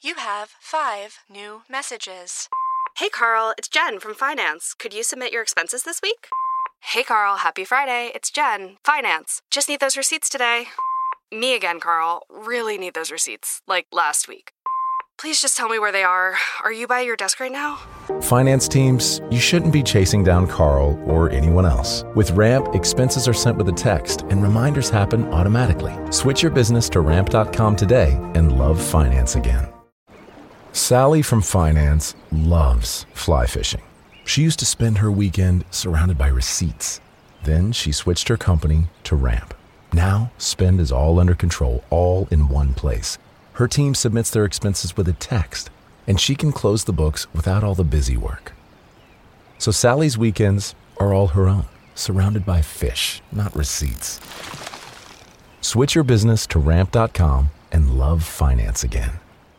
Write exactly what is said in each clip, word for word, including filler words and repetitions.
You have five new messages. Hey, Carl, it's Jen from Finance. Could you submit your expenses this week? Hey, Carl, happy Friday. It's Jen, Finance. Just need those receipts today. Me again, Carl. Really need those receipts, like last week. Please just tell me where they are. Are you by your desk right now? Finance teams, you shouldn't be chasing down Carl or anyone else. With Ramp, expenses are sent with a text and reminders happen automatically. Switch your business to ramp dot com today and love finance again. Sally from Finance loves fly fishing. She used to spend her weekend surrounded by receipts. Then she switched her company to Ramp. Now, spend is all under control, all in one place. Her team submits their expenses with a text, and she can close the books without all the busy work. So Sally's weekends are all her own, surrounded by fish, not receipts. Switch your business to ramp dot com and love finance again.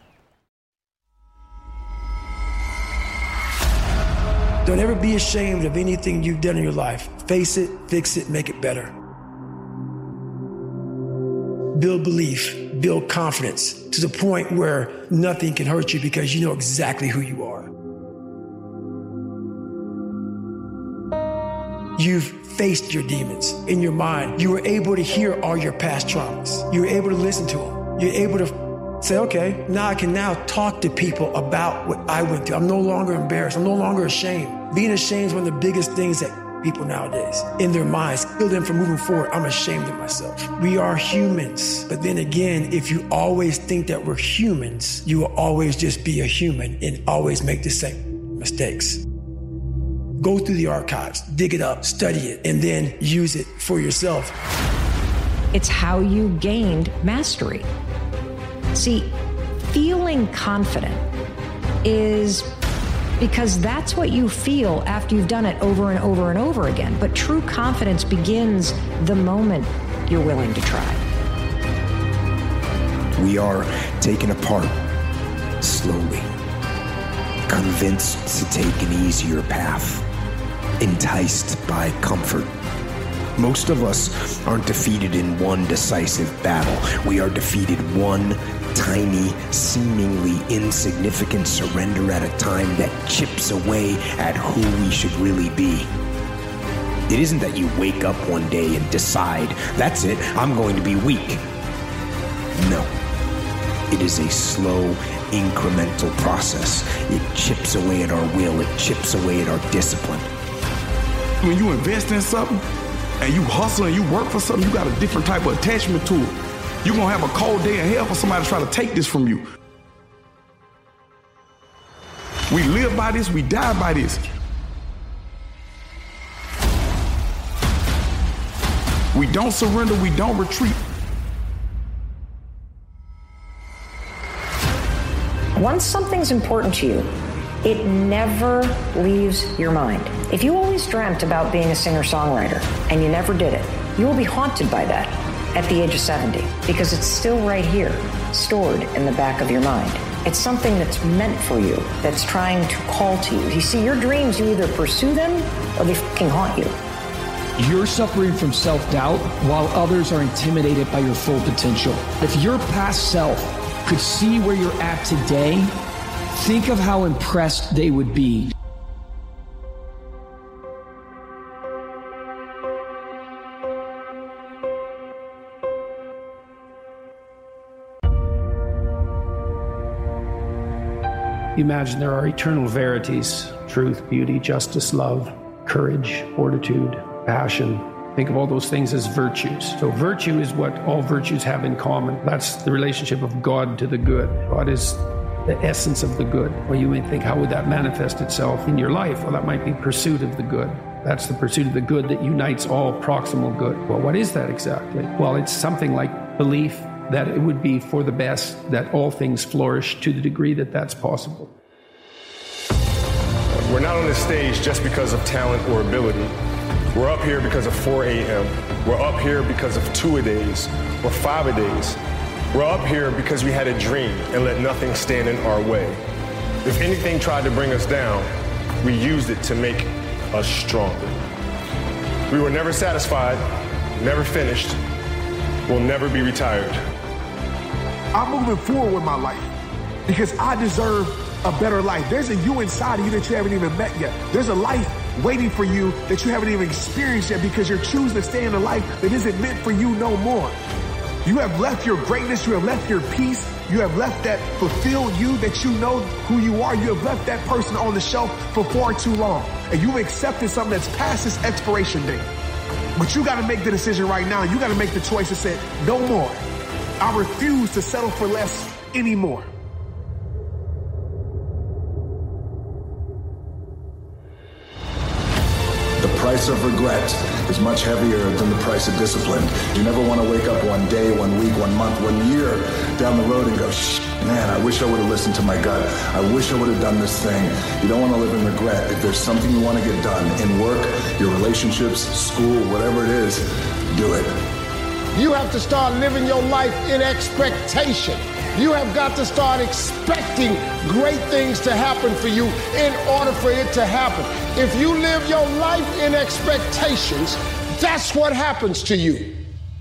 Don't ever be ashamed of anything you've done in your life. Face it, fix it, make it better. Build belief, build confidence to the point where nothing can hurt you because you know exactly who you are. You've faced your demons in your mind. You were able to hear all your past traumas. You were able to listen to them. You're able to say, okay, now I can now talk to people about what I went through. I'm no longer embarrassed. I'm no longer ashamed. Being ashamed is one of the biggest things that people nowadays, in their minds, kill them from moving forward. I'm ashamed of myself. We are humans. But then again, if you always think that we're humans, you will always just be a human and always make the same mistakes. Go through the archives, dig it up, study it, and then use it for yourself. It's how you gained mastery. See, feeling confident is because that's what you feel after you've done it over and over and over again. But true confidence begins the moment you're willing to try. We are taken apart slowly, convinced to take an easier path, enticed by comfort. Most of us aren't defeated in one decisive battle. We are defeated one tiny, seemingly insignificant surrender at a time that chips away at who we should really be. It isn't that you wake up one day and decide, that's it, I'm going to be weak. No. It is a slow, incremental process. It chips away at our will. It chips away at our discipline. When you invest in something, and you hustle and you work for something, you got a different type of attachment to it. You're going to have a cold day in hell for somebody to try to take this from you. We live by this, we die by this. We don't surrender, we don't retreat. Once something's important to you, it never leaves your mind. If you always dreamt about being a singer-songwriter and you never did it, you will be haunted by that at the age of seventy, because it's still right here, stored in the back of your mind. It's something that's meant for you, that's trying to call to you. You see, your dreams, you either pursue them or they fucking haunt you. You're suffering from self-doubt while others are intimidated by your full potential. If your past self could see where you're at today, think of how impressed they would be. Imagine there are eternal verities: truth, beauty, justice, love, courage, fortitude, passion. Think of all those things as virtues. So virtue is what all virtues have in common. That's the relationship of God to the good. God is the essence of the good. Or you may think, how would that manifest itself in your life? Well, that might be pursuit of the good. That's the pursuit of the good that unites all proximal good. Well, what is that exactly? Well, it's something like belief that it would be for the best, that all things flourish to the degree that that's possible. We're not on this stage just because of talent or ability. We're up here because of four a.m. We're up here because of two-a-days or five-a-days. We're up here because we had a dream and let nothing stand in our way. If anything tried to bring us down, we used it to make us stronger. We were never satisfied, never finished, will never be retired. I'm moving forward with my life. because I deserve a better life. There's a you inside of you that you haven't even met yet. There's a life waiting for you that you haven't even experienced yet because you're choosing to stay in a life that isn't meant for you no more. You have left your greatness. You have left your peace. You have left that fulfilled you that you know who you are. You have left that person on the shelf for far too long. And you've accepted something that's past its expiration date. But you got to make the decision right now. You got to make the choice to say, no more. I refuse to settle for less anymore. The price of regret is much heavier than the price of discipline. You never want to wake up one day, one week, one month, one year down the road and go, shh, man, I wish I would have listened to my gut. I wish I would have done this thing. You don't want to live in regret. If there's something you want to get done in work, your relationships, school, whatever it is, do it. You have to start living your life in expectation. You have got to start expecting great things to happen for you in order for it to happen. If you live your life in expectations, that's what happens to you.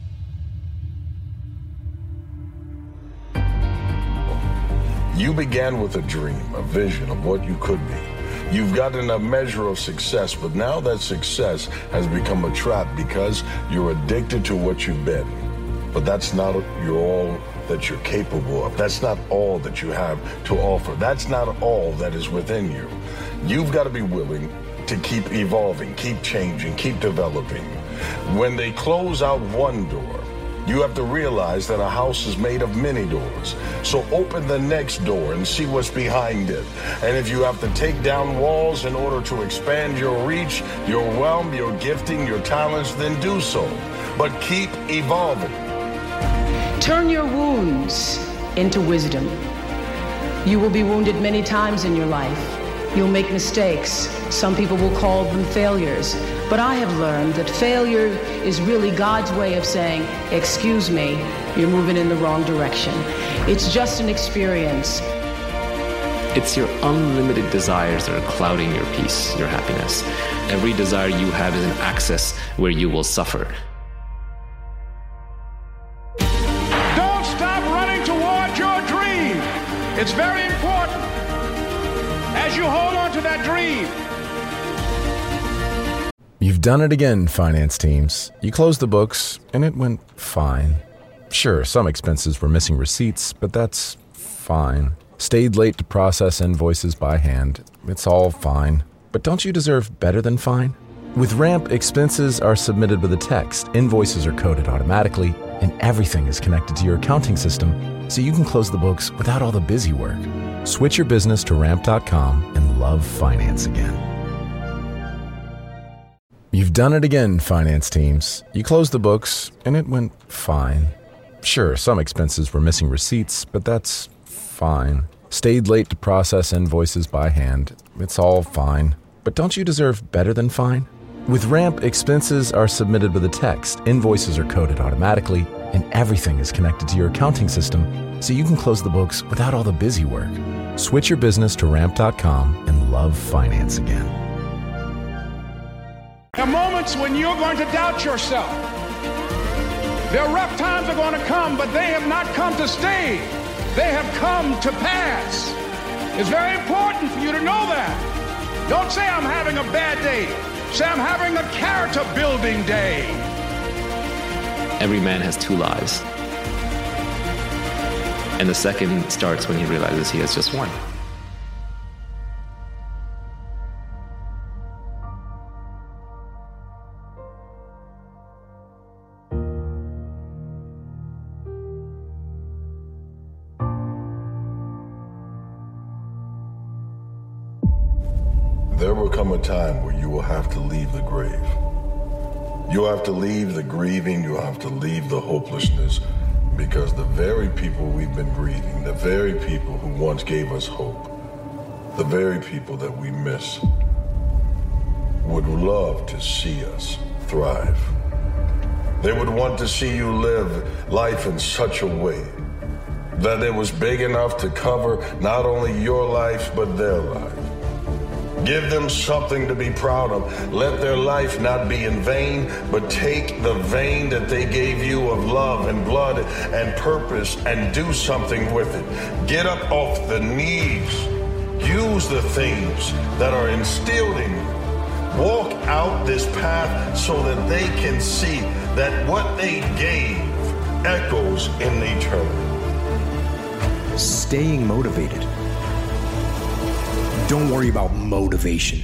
You began with a dream, a vision of what you could be. You've gotten a measure of success, but now that success has become a trap because you're addicted to what you've been. But that's not your all that you're capable of. That's not all that you have to offer. That's not all that is within you. You've got to be willing to keep evolving, keep changing, keep developing. When they close out one door, you have to realize that a house is made of many doors. So open the next door and see what's behind it. And if you have to take down walls in order to expand your reach, your realm, your gifting, your talents, then do so. But keep evolving. Turn your wounds into wisdom. You will be wounded many times in your life. You'll make mistakes. Some people will call them failures. But I have learned that failure is really God's way of saying, excuse me, you're moving in the wrong direction. It's just an experience. It's your unlimited desires that are clouding your peace, your happiness. Every desire you have is an access where you will suffer. Don't stop running toward your dream. It's very important as you hold on to that dream. You've done it again, finance teams. You closed the books, and it went fine. Sure, some expenses were missing receipts, but that's fine. Stayed late to process invoices by hand. It's all fine. But don't you deserve better than fine? With Ramp, expenses are submitted with a text, invoices are coded automatically, and everything is connected to your accounting system, so you can close the books without all the busy work. Switch your business to ramp dot com and love finance again. You've done it again, finance teams. You closed the books, and it went fine. Sure, some expenses were missing receipts, but that's fine. Stayed late to process invoices by hand. It's all fine. But don't you deserve better than fine? With Ramp, expenses are submitted with a text, invoices are coded automatically, and everything is connected to your accounting system, so you can close the books without all the busy work. Switch your business to ramp dot com and love finance again. There are moments when you're going to doubt yourself. There are rough times are going to come, but they have not come to stay. They have come to pass. It's very important for you to know that. Don't say I'm having a bad day. Say I'm having a character building day. Every man has two lives. And the second starts when he realizes he has just one. There will come a time where you will have to leave the grave. You'll have to leave the grieving, you'll have to leave the hopelessness, because the very people we've been grieving, the very people who once gave us hope, the very people that we miss, would love to see us thrive. They would want to see you live life in such a way that it was big enough to cover not only your life, but their life. Give them something to be proud of. Let their life not be in vain, but take the vein that they gave you of love and blood and purpose and do something with it. Get up off the knees. Use the things that are instilled in you. Walk out this path so that they can see that what they gave echoes in eternity. Staying motivated. Don't worry about motivation.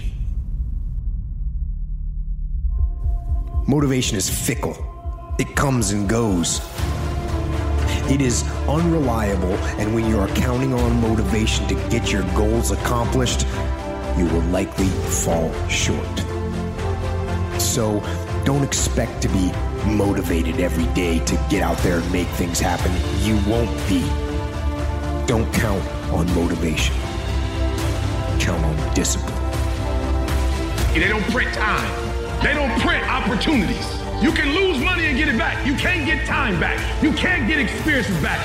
Motivation is fickle. It comes and goes. It is unreliable, and when you are counting on motivation to get your goals accomplished, you will likely fall short. So don't expect to be motivated every day to get out there and make things happen. You won't be. Don't count on motivation. Count on discipline. They don't print time. They don't print opportunities. You can lose money and get it back. You can't get time back. You can't get experiences back.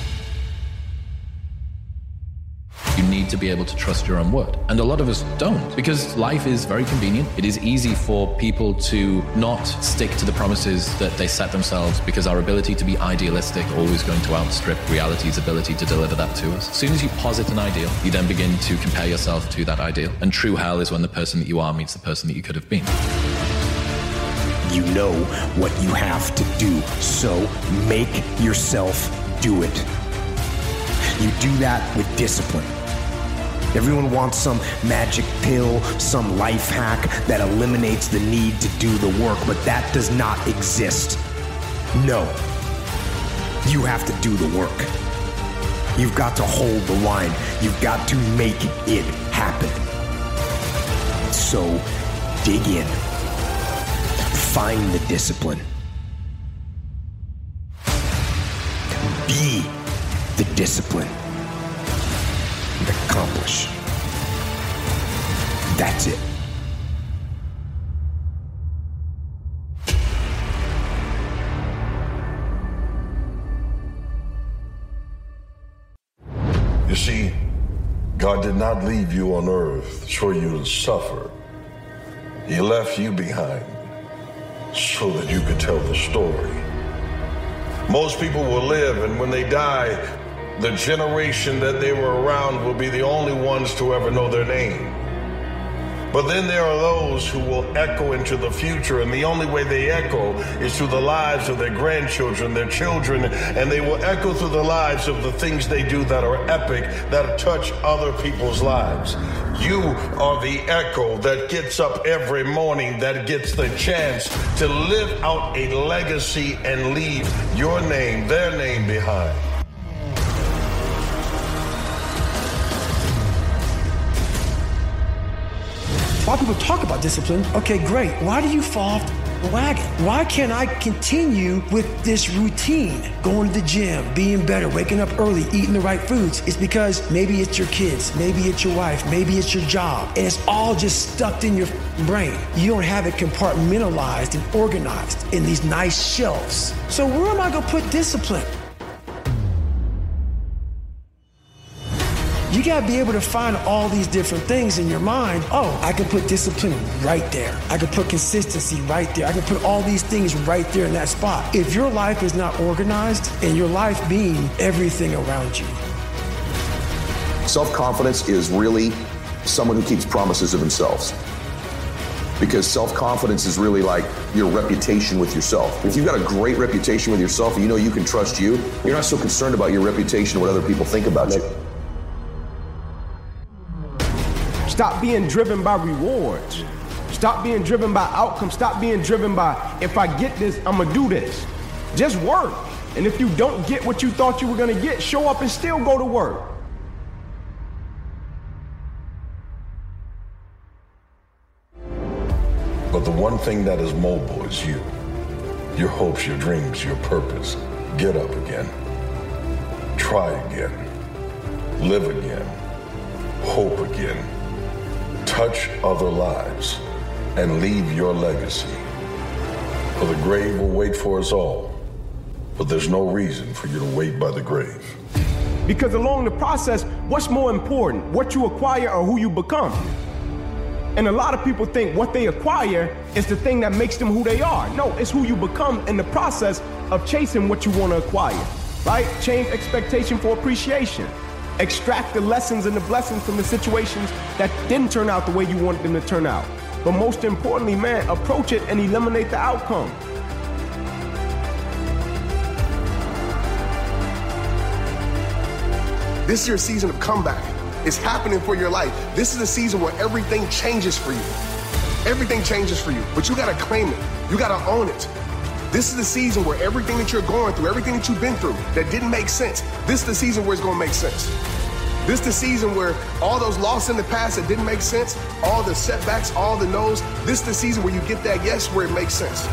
You need to be able to trust your own word. And a lot of us don't, because life is very convenient. It is easy for people to not stick to the promises that they set themselves, because our ability to be idealistic always going to outstrip reality's ability to deliver that to us. As soon as you posit an ideal, you then begin to compare yourself to that ideal. And true hell is when the person that you are meets the person that you could have been. You know what you have to do, so make yourself do it. You do that with discipline. Everyone wants some magic pill, some life hack that eliminates the need to do the work, but that does not exist. No. You have to do the work. You've got to hold the line. You've got to make it happen. So, dig in. Find the discipline. Be the discipline. And accomplish. That's it. You see, God did not leave you on earth for you to suffer. He left you behind so that you could tell the story. Most people will live, and when they die, the generation that they were around will be the only ones to ever know their name. But then there are those who will echo into the future, and the only way they echo is through the lives of their grandchildren, their children, and they will echo through the lives of the things they do that are epic, that touch other people's lives. You are the echo that gets up every morning, that gets the chance to live out a legacy and leave your name, their name behind. A lot of people talk about discipline. Okay, great. Why do you fall off the wagon? Why can't I continue with this routine? Going to the gym, being better, waking up early, eating the right foods. It's because maybe it's your kids, maybe it's your wife, maybe it's your job, and it's all just stuck in your brain. You don't have it compartmentalized and organized in these nice shelves. So where am I gonna put discipline? You gotta be able to find all these different things in your mind. Oh, I can put discipline right there. I can put consistency right there. I can put all these things right there in that spot. If your life is not organized, and your life being everything around you. Self-confidence is really someone who keeps promises of themselves. Because self-confidence is really like your reputation with yourself. If you've got a great reputation with yourself and you know you can trust you, you're not so concerned about your reputation, what other people think about you. Stop being driven by rewards. Stop being driven by outcomes. Stop being driven by, if I get this, I'm gonna do this. Just work. And if you don't get what you thought you were gonna get, show up and still go to work. But the one thing that is mobile is you. Your hopes, your dreams, your purpose. Get up again. Try again. Live again. Hope again. Touch other lives and leave your legacy. For the grave will wait for us all, but there's no reason for you to wait by the grave. Because along the process, what's more important, what you acquire or who you become? And a lot of people think what they acquire is the thing that makes them who they are. No, it's who you become in the process of chasing what you want to acquire, right? Change expectation for appreciation. Extract the lessons and the blessings from the situations that didn't turn out the way you wanted them to turn out. But most importantly, man, approach it and eliminate the outcome. This is your season of comeback. It's happening for your life. This is a season where everything changes for you. Everything changes for you, but you gotta claim it. You gotta own it. This is the season where everything that you're going through, everything that you've been through that didn't make sense, this is the season where it's gonna make sense. This is the season where all those losses in the past that didn't make sense, all the setbacks, all the no's, this is the season where you get that yes where it makes sense.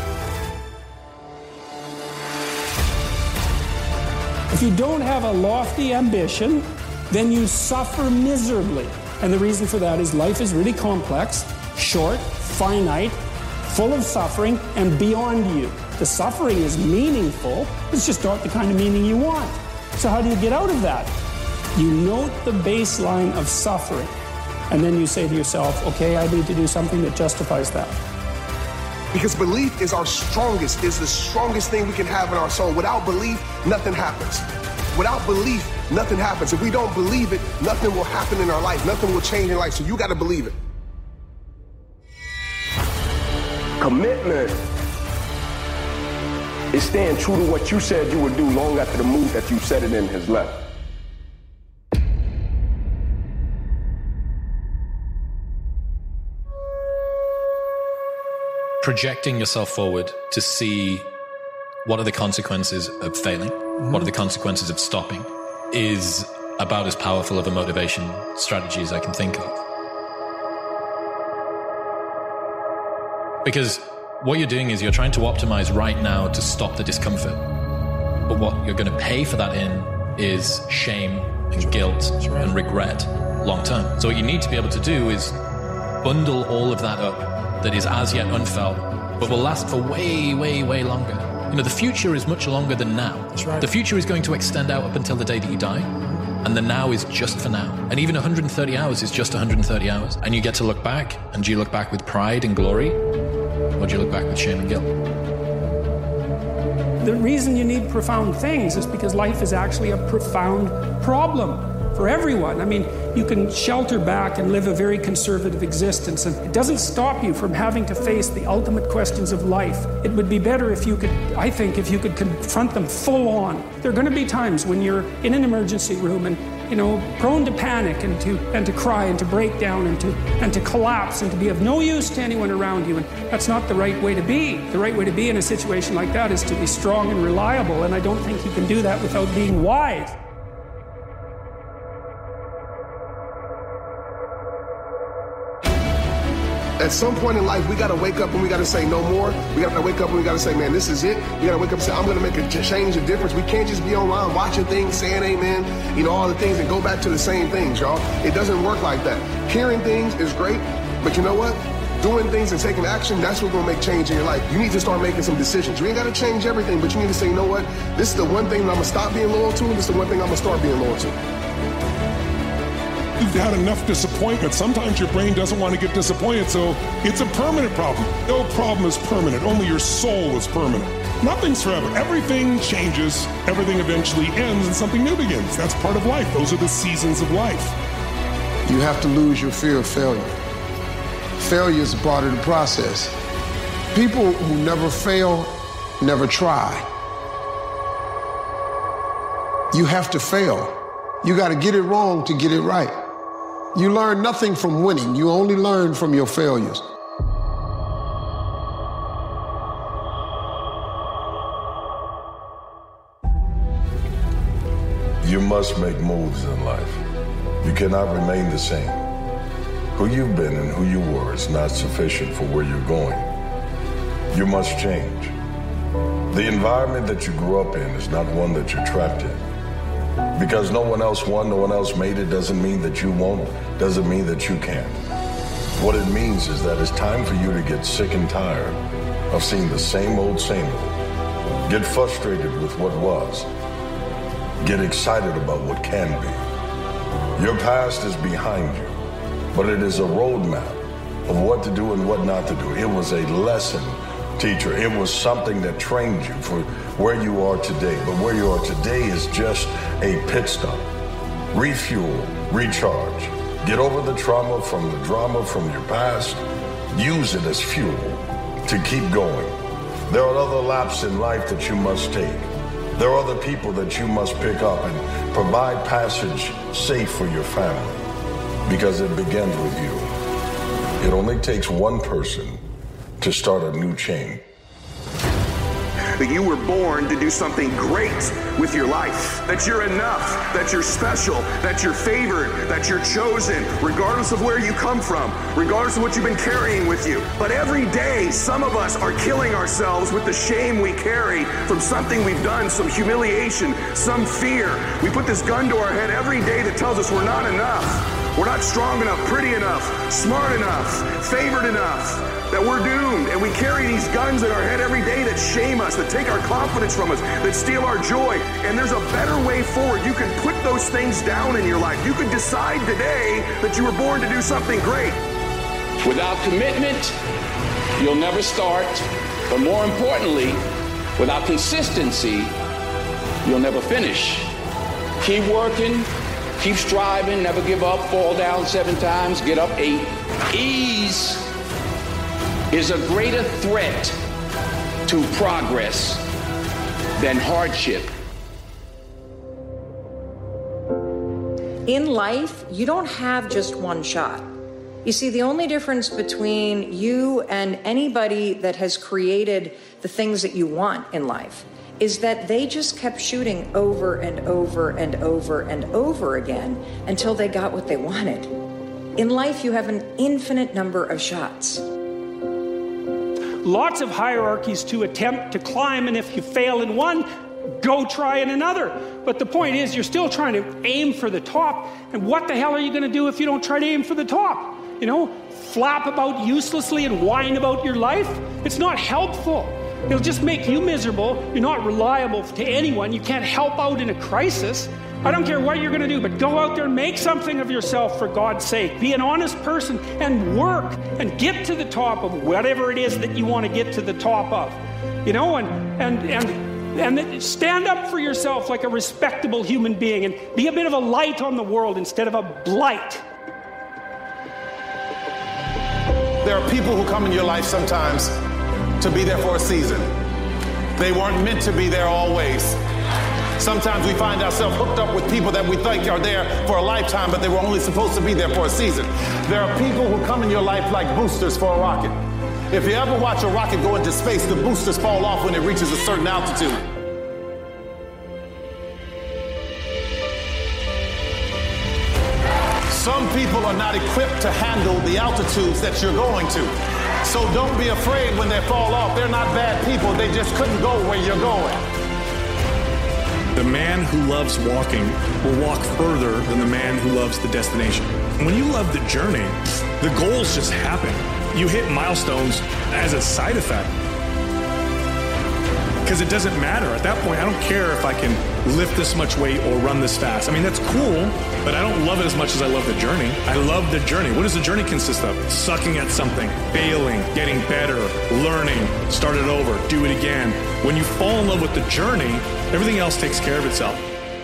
If you don't have a lofty ambition, then you suffer miserably. And the reason for that is life is really complex, short, finite, full of suffering, and beyond you. The suffering is meaningful, it's just not the kind of meaning you want. So how do you get out of that? You note the baseline of suffering, and then you say to yourself, okay, I need to do something that justifies that. Because belief is our strongest, is the strongest thing we can have in our soul. Without belief, nothing happens. Without belief, nothing happens. If we don't believe it, nothing will happen in our life. Nothing will change in life. So you got to believe it. Commitment is staying true to what you said you would do long after the mood that you set it in has left. Projecting yourself forward to see what are the consequences of failing, mm-hmm. what are the consequences of stopping, is about as powerful of a motivation strategy as I can think of. Because what you're doing is you're trying to optimize right now to stop the discomfort. But what you're going to pay for that in is shame and guilt and regret long term. So what you need to be able to do is bundle all of that up that is as yet unfelt, but will last for way, way, way longer. You know, the future is much longer than now. That's right. The future is going to extend out up until the day that you die, and the now is just for now. And even one hundred thirty hours is just one hundred thirty hours. And you get to look back, and do you look back with pride and glory, or do you look back with shame and guilt? The reason you need profound things is because life is actually a profound problem for everyone. I mean, you can shelter back and live a very conservative existence, and it doesn't stop you from having to face the ultimate questions of life. It would be better if you could, I think, if you could confront them full on. There are going to be times when you're in an emergency room and, you know, prone to panic and to and to cry and to break down and to and to collapse and to be of no use to anyone around you. And that's not the right way to be. The right way to be in a situation like that is to be strong and reliable, and I don't think you can do that without being wise. At some point in life, we got to wake up and we got to say no more. We got to wake up and we got to say, man, this is it. We got to wake up and say, I'm going to make a change, a difference. We can't just be online watching things, saying amen, you know, all the things and go back to the same things, y'all. It doesn't work like that. Hearing things is great, but you know what? Doing things and taking action, that's what's going to make change in your life. You need to start making some decisions. You ain't got to change everything, but you need to say, you know what? This is the one thing that I'm going to stop being loyal to, and this is the one thing I'm going to start being loyal to. You've had enough disappointment. Sometimes your brain doesn't want to get disappointed, so it's a permanent problem. No problem is permanent. Only your soul is permanent. Nothing's forever. Everything changes. Everything eventually ends and something new begins. That's part of life. Those are the seasons of life. You have to lose your fear of failure. Failure is a part of the process. People who never fail, never try. You have to fail. You got to get it wrong to get it right. You learn nothing from winning. You only learn from your failures. You must make moves in life. You cannot remain the same. Who you've been and who you were is not sufficient for where you're going. You must change. The environment that you grew up in is not one that you're trapped in. Because no one else won, no one else made it, doesn't mean that you won't, doesn't mean that you can't. What it means is that it's time for you to get sick and tired of seeing the same old, same old. Get frustrated with what was. Get excited about what can be. Your past is behind you, but it is a roadmap of what to do and what not to do. It was a lesson teacher. It was something that trained you for where you are today. But where you are today is just a pit stop. Refuel, recharge. Get over the trauma from the drama from your past. Use it as fuel to keep going. There are other laps in life that you must take. There are other people that you must pick up and provide passage safe for your family, because it begins with you. It only takes one person to start a new chain. That you were born to do something great with your life. That you're enough, that you're special, that you're favored, that you're chosen, regardless of where you come from, regardless of what you've been carrying with you. But every day, some of us are killing ourselves with the shame we carry from something we've done, some humiliation, some fear. We put this gun to our head every day that tells us we're not enough. We're not strong enough, pretty enough, smart enough, favored enough, that we're doomed. And we carry these guns in our head every day that shame us, that take our confidence from us, that steal our joy. And there's a better way forward. You can put those things down in your life. You can decide today that you were born to do something great. Without commitment, you'll never start. But more importantly, without consistency, you'll never finish. Keep working. Keep striving, never give up, fall down seven times, get up eight. Ease is a greater threat to progress than hardship. In life, you don't have just one shot. You see, the only difference between you and anybody that has created the things that you want in life is that they just kept shooting over and over and over and over again until they got what they wanted. In life, you have an infinite number of shots. Lots of hierarchies to attempt to climb, and if you fail in one, go try in another. But the point is, you're still trying to aim for the top, and what the hell are you going to do if you don't try to aim for the top? You know, flap about uselessly and whine about your life? It's not helpful. It'll just make you miserable. You're not reliable to anyone. You can't help out in a crisis. I don't care what you're going to do, but go out there and make something of yourself for God's sake. Be an honest person and work and get to the top of whatever it is that you want to get to the top of. You know, and and and and stand up for yourself like a respectable human being and be a bit of a light on the world instead of a blight. There are people who come in your life sometimes to be there for a season. They weren't meant to be there always. Sometimes we find ourselves hooked up with people that we think are there for a lifetime, but they were only supposed to be there for a season. There are people who come in your life like boosters for a rocket. If you ever watch a rocket go into space, the boosters fall off when it reaches a certain altitude. Some people are not equipped to handle the altitudes that you're going to. So don't be afraid when they fall off. They're not bad people. They just couldn't go where you're going. The man who loves walking will walk further than the man who loves the destination. When you love the journey, the goals just happen. You hit milestones as a side effect. Because it doesn't matter. At that point, I don't care if I can lift this much weight or run this fast. I mean, that's cool, but I don't love it as much as I love the journey. I love the journey. What does the journey consist of? Sucking at something, failing, getting better, learning, start it over, do it again. When you fall in love with the journey, everything else takes care of itself.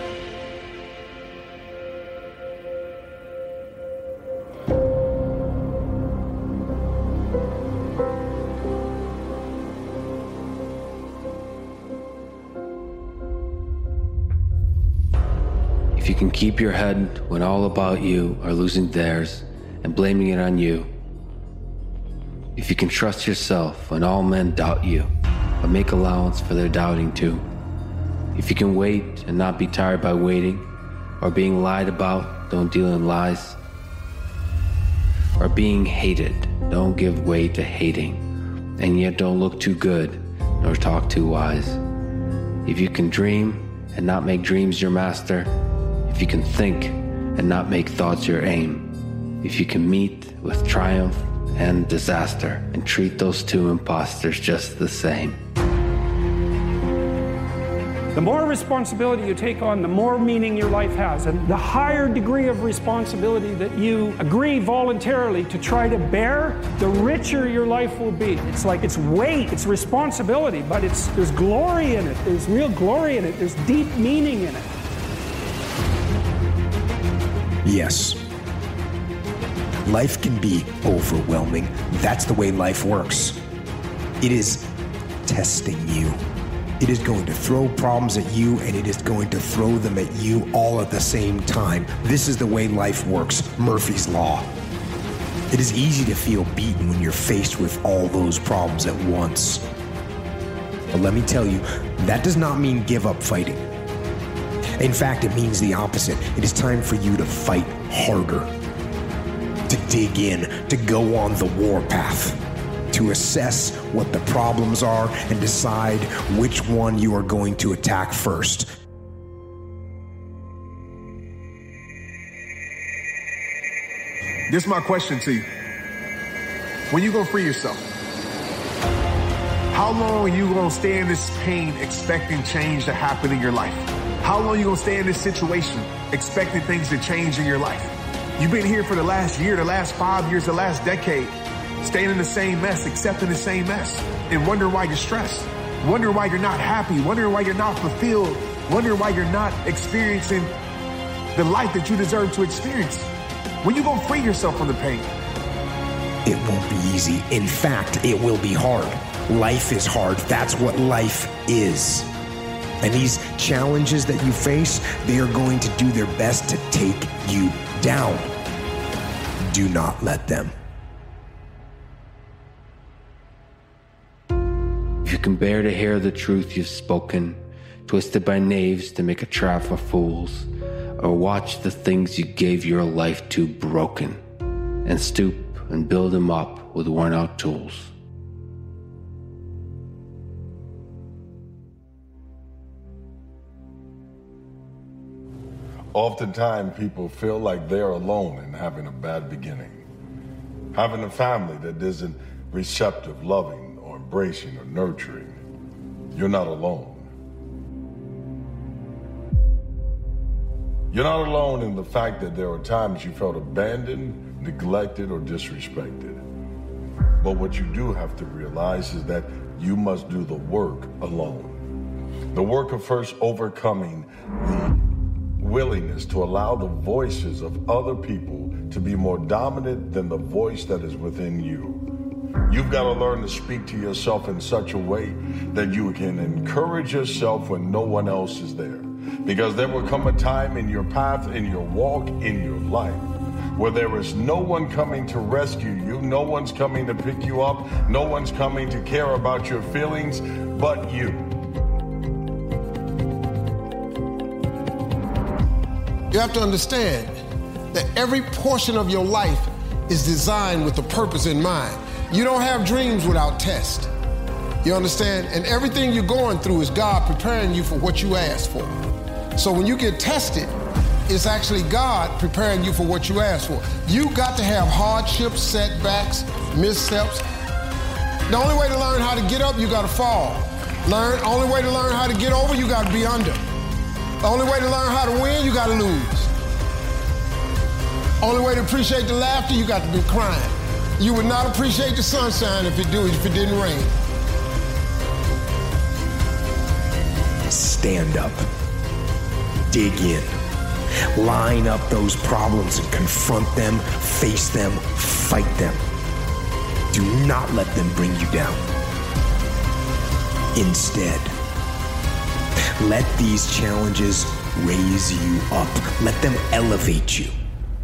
If you can keep your head when all about you are losing theirs and blaming it on you, if you can trust yourself when all men doubt you, but make allowance for their doubting too, if you can wait and not be tired by waiting, or being lied about, don't deal in lies, or being hated, don't give way to hating, and yet don't look too good nor talk too wise. If you can dream and not make dreams your master, if you can think and not make thoughts your aim, if you can meet with triumph and disaster and treat those two imposters just the same. The more responsibility you take on, the more meaning your life has. And the higher degree of responsibility that you agree voluntarily to try to bear, the richer your life will be. It's like it's weight, it's responsibility, but it's there's glory in it. There's real glory in it. There's deep meaning in it. Yes. Life can be overwhelming. That's the way life works. It is testing you. It is going to throw problems at you, and it is going to throw them at you all at the same time. This is the way life works. Murphy's Law. It is easy to feel beaten when you're faced with all those problems at once. But let me tell you, that does not mean give up fighting. In fact, it means the opposite. It is time for you to fight harder, to dig in, to go on the warpath, to assess what the problems are and decide which one you are going to attack first. This is my question to you. When you gonna free yourself? How long are you gonna stay in this pain expecting change to happen in your life? How long are you gonna stay in this situation expecting things to change in your life? You've been here for the last year, the last five years, the last decade, staying in the same mess, accepting the same mess, and wondering why you're stressed, wondering why you're not happy, wondering why you're not fulfilled, wondering why you're not experiencing the life that you deserve to experience. When you gonna free yourself from the pain? It won't be easy. In fact, it will be hard. Life is hard. That's what life is. And these challenges that you face, they are going to do their best to take you down. Do not let them. If you can bear to hear the truth you've spoken, twisted by knaves to make a trap for fools, or watch the things you gave your life to broken, and stoop and build them up with worn out tools. Oftentimes, people feel like they're alone in having a bad beginning. Having a family that isn't receptive, loving, or embracing, or nurturing. You're not alone. You're not alone in the fact that there are times you felt abandoned, neglected, or disrespected. But what you do have to realize is that you must do the work alone. The work of first overcoming the willingness to allow the voices of other people to be more dominant than the voice that is within you. You've got to learn to speak to yourself in such a way that you can encourage yourself when no one else is there. Because there will come a time in your path, in your walk, in your life, where there is no one coming to rescue you, no one's coming to pick you up, no one's coming to care about your feelings but you. You have to understand that every portion of your life is designed with a purpose in mind. You don't have dreams without tests. You understand? And everything you're going through is God preparing you for what you asked for. So when you get tested, it's actually God preparing you for what you asked for. You got to have hardships, setbacks, missteps. The only way to learn how to get up, you got to fall. Learn. Only way to learn how to get over, you got to be under. The only way to learn how to win, you got to lose. Only way to appreciate the laughter, you got to be crying. You would not appreciate the sunshine if it do if it didn't rain. Stand up. Dig in. Line up those problems and confront them, face them, fight them. Do not let them bring you down. Instead, let these challenges raise you up. Let them elevate you.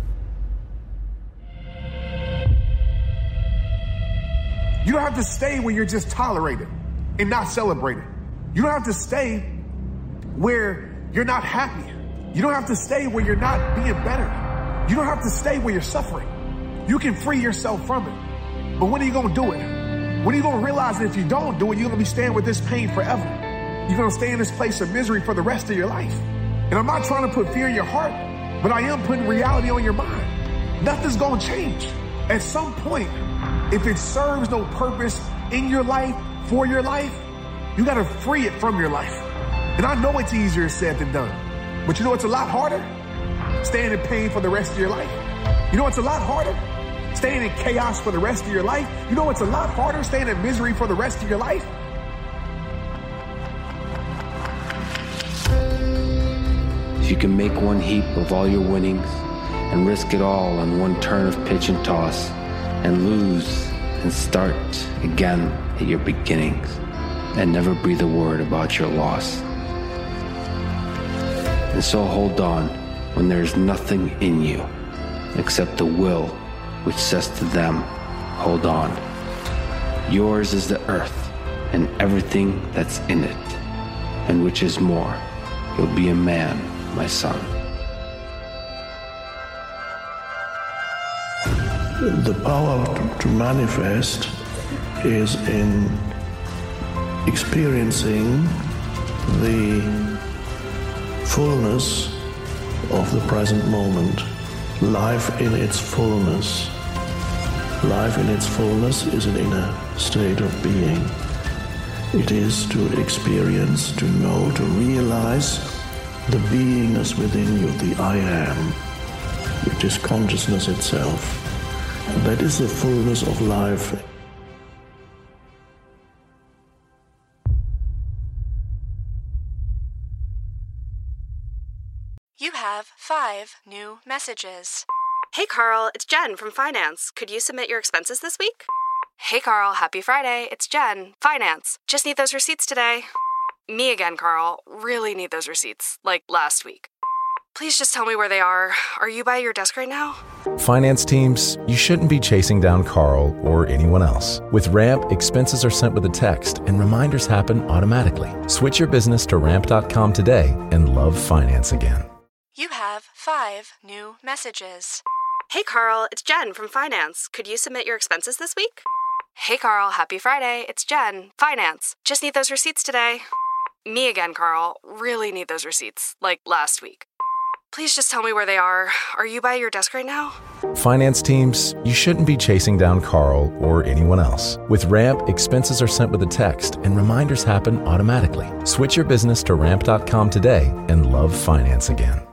You don't have to stay where you're just tolerated and not celebrated. You don't have to stay where you're not happy. You don't have to stay where you're not being better. You don't have to stay where you're suffering. You can free yourself from it. But when are you gonna do it? When are you gonna realize that if you don't do it, you're gonna be staying with this pain forever? You're gonna stay in this place of misery for the rest of your life. And I'm not trying to put fear in your heart, but I am putting reality on your mind. Nothing's gonna change. At some point, if it serves no purpose in your life, for your life, you gotta free it from your life. And I know it's easier said than done. But you know what's a lot harder? Staying in pain for the rest of your life. You know what's a lot harder? Staying in chaos for the rest of your life. You know what's a lot harder? Staying in misery for the rest of your life. If you can make one heap of all your winnings and risk it all on one turn of pitch and toss and lose and start again at your beginnings and never breathe a word about your loss. And so hold on when there is nothing in you except the will which says to them, hold on. Yours is the earth and everything that's in it, and which is more, you'll be a man, my son. The power to, to manifest is in experiencing the fullness of the present moment. Life in its fullness. Life in its fullness is an inner state of being. It is to experience, to know, to realize the beingness within you, the I am, which is consciousness itself. And that is the fullness of life. You have five new messages. Hey Carl, it's Jen from Finance. Could you submit your expenses this week? Hey Carl, happy Friday. It's Jen, Finance. Just need those receipts today. Me again, Carl. Really need those receipts, like last week. Please just tell me where they are. Are you by your desk right now? Finance teams, you shouldn't be chasing down Carl or anyone else. With Ramp, expenses are sent with a text and reminders happen automatically. Switch your business to ramp dot com today and love finance again. You have five new messages. Hey Carl, it's Jen from Finance. Could you submit your expenses this week? Hey Carl, happy Friday. It's Jen, Finance. Just need those receipts today. Me again, Carl. Really need those receipts, like last week. Please just tell me where they are. Are you by your desk right now? Finance teams, you shouldn't be chasing down Carl or anyone else. With Ramp, expenses are sent with a text and reminders happen automatically. Switch your business to ramp dot com today and love finance again.